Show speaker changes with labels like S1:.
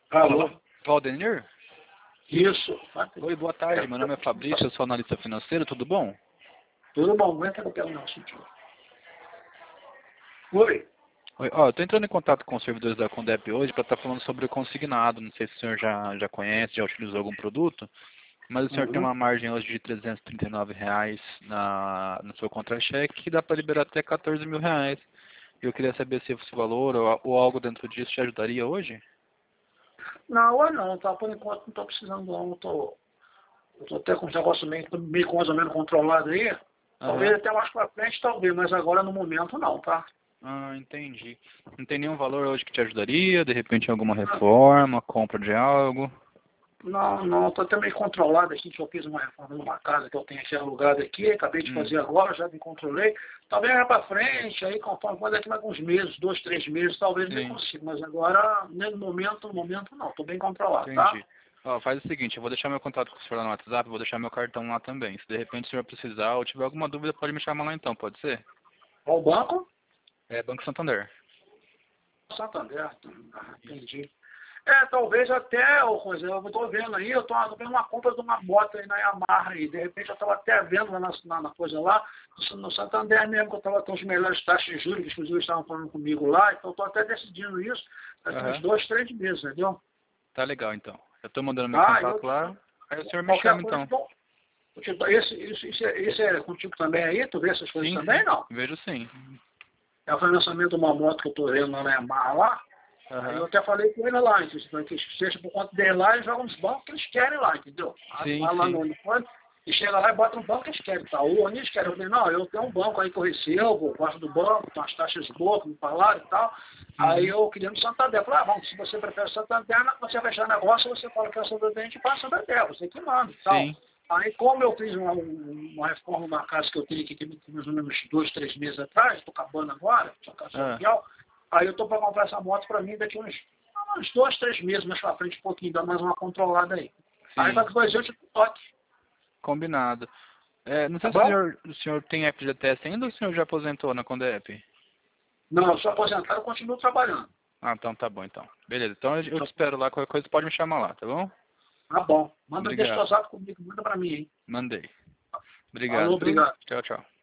S1: Alô?
S2: Valdenir?
S1: Isso.
S2: Oi, boa tarde. Meu nome é Fabrício, eu sou analista financeiro, tudo bom?
S1: Tudo bom, aguenta que eu pego não, sentiu. Oi.
S2: Oi, ó, eu tô entrando em contato com os servidores da Condep hoje para estar falando sobre o consignado. Não sei se o senhor já conhece, já utilizou algum produto, mas o senhor tem
S1: Uhum.
S2: uma margem hoje de R$ 339 no seu contra-cheque que dá para liberar até R$ 14.000. Eu queria saber se esse valor ou algo dentro disso te ajudaria hoje?
S1: Não, hoje não, tá? Por enquanto não estou precisando não. Eu tô até com os negócios meio mais ou menos controlado aí. Talvez
S2: Aham.
S1: até mais pra frente, talvez, mas agora no momento não, tá?
S2: Ah, entendi. Não tem nenhum valor hoje que te ajudaria? De repente alguma reforma, compra de algo?
S1: Não, estou até meio controlado aqui, que eu fiz uma reforma numa casa que eu tenho aqui alugada aqui, acabei de fazer agora, já me controlei. Talvez mais para frente, aí conforme pode daqui mais alguns meses, 2, 3 meses, talvez nem
S2: Sim,
S1: consiga, mas agora, no momento não, estou bem controlado, tá?
S2: entendi. Ó, faz o seguinte, eu vou deixar meu contato com o senhor lá no WhatsApp, vou deixar meu cartão lá também. Se de repente o senhor precisar ou tiver alguma dúvida, pode me chamar lá então, pode ser?
S1: Qual banco?
S2: É Banco Santander.
S1: Santander,
S2: Isso.
S1: entendi. Talvez até, ô coisa, eu estou vendo aí, eu estou vendo uma compra de uma moto aí na Yamaha aí, de repente eu estava até vendo lá na coisa lá, no Santander mesmo, que eu estava com os melhores taxas de juros, que inclusive estavam falando comigo lá, então eu estou até decidindo isso, daqui uns
S2: Aham.
S1: 2, 3 meses, entendeu?
S2: Tá legal então. Eu tô mandando meu
S1: Ah,
S2: contato lá, aí o senhor me
S1: qualquer
S2: chama
S1: coisa,
S2: então.
S1: bom, isso é contigo também aí, tu vê essas coisas
S2: Sim,
S1: também,
S2: sim.
S1: não?
S2: Vejo sim.
S1: É o financiamento de uma moto que eu estou vendo lá na Yamaha lá. Aí eu
S2: Aham.
S1: até falei com ele lá, que seja por conta dele lá, eles jogam nos bancos que eles querem lá, entendeu? Aí
S2: Sim,
S1: vai lá
S2: sim.
S1: no telefone e chega lá e bota no banco que eles querem, tá? Onde eles querem. Eu falei, não, eu tenho um banco aí que eu recebo, eu gosto do banco, tem umas taxas boas, me falaram e tal. Aí
S2: Uhum.
S1: eu queria no Santander. Eu falei, bom, se você prefere Santander, você vai fechar negócio, você fala que é Santander, a gente passa Santander, você que manda e tal.
S2: Sim.
S1: Aí, como eu fiz uma reforma na casa que eu tenho aqui, que mais ou menos 2, 3 meses atrás, estou acabando agora, só casa de
S2: Ah,
S1: aluguel, aí eu estou para comprar essa moto para mim daqui uns 2, 3 meses mais para frente, um pouquinho, dá mais uma controlada aí. Aí,
S2: sim.
S1: qualquer coisa eu te toque,
S2: Combinado. É, não
S1: tá
S2: sei se
S1: bom?
S2: o senhor tem FGTS ainda ou o senhor já aposentou na Condep?
S1: Não, eu sou aposentado, eu continuo trabalhando.
S2: Ah, então tá bom então. Beleza, então eu te espero lá, qualquer coisa pode me chamar lá, tá bom?
S1: Tá bom. Manda deixa o
S2: Obrigado.
S1: WhatsApp comigo, manda para mim, hein?
S2: Mandei.
S1: Falou,
S2: Obrigado, viu?
S1: obrigado.
S2: Tchau, tchau.